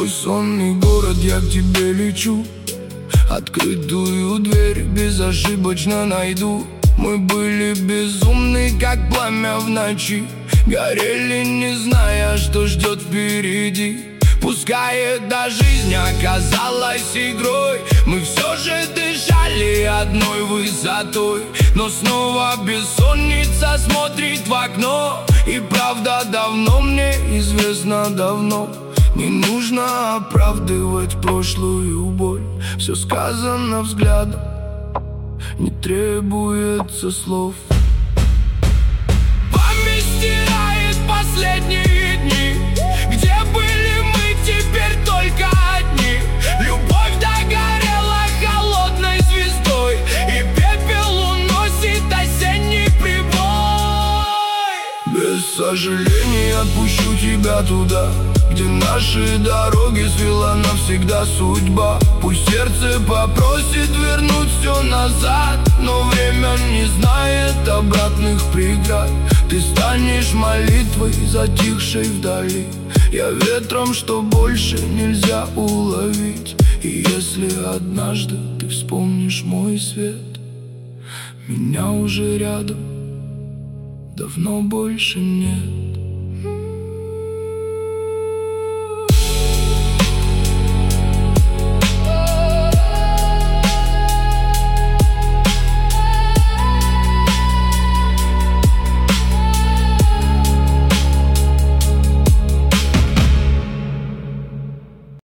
твой сонный город, я к тебе лечу. Открытую дверь безошибочно найду. Мы были безумны, как пламя в ночи, горели, не зная, что ждет впереди. Пускай эта жизнь оказалась игрой, мы все же дышали одной высотой. Но снова бессонница смотрит в окно, и правда давно мне известно давно. Не нужно оправдывать прошлую боль, все сказано взглядом, не требуется слов. Память стирает последние дни, где были мы теперь только одни. Любовь догорела холодной звездой, и пепел уносит осенний прибой. Без сожаления отпущу тебя туда, где наши дороги свела навсегда судьба. Пусть сердце попросит вернуть все назад, но время не знает обратных преград. Ты станешь молитвой, затихшей вдали. Я ветром, что больше нельзя уловить. И если однажды ты вспомнишь мой свет, меня уже рядом давно больше нет.